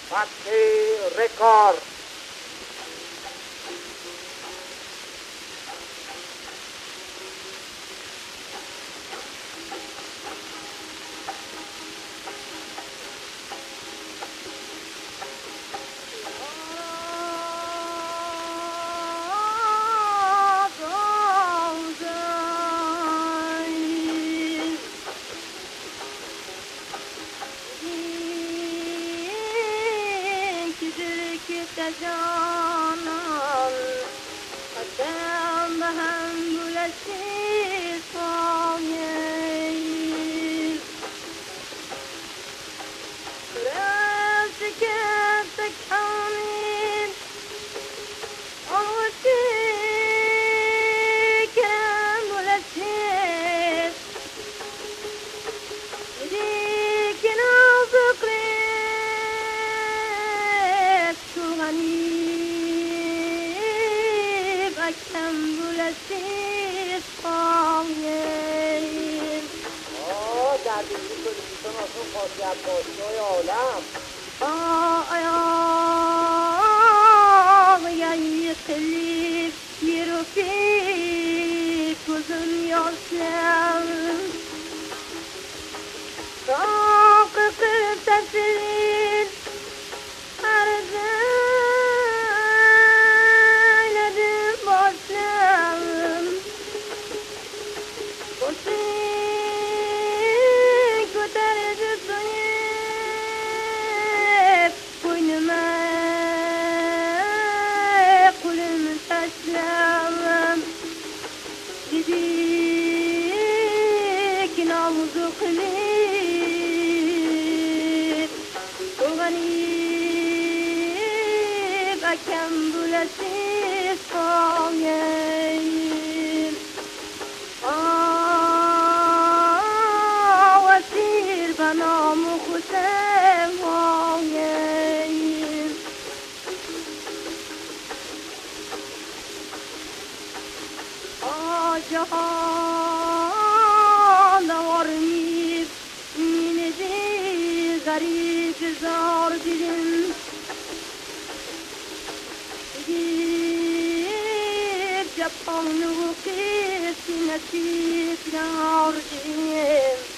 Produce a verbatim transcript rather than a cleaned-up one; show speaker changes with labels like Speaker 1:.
Speaker 1: فتح رکار جانان قدم به هم بلشی سایه رفت که تکانید آموشی کم بلشی دیدی که نازک ریست تو غنی کم بلشی سایه
Speaker 2: آه در دیگه کنیستان آسون خاصی عباسی های عالم
Speaker 1: آیا یعنی خیلی یروفی کزم یاسم راق قرتسین ارزایلدم باسم باسم کترد سویب بوینما قلم تسلم دیدی که ناموزو خلیب تو غنیب اکم بلشی سایه آه وسیر بنام خوشم آیه آه جهان دوار میب میندی غریب زار دیدم دیدیم جپان و کسی نصیب دار دیدیم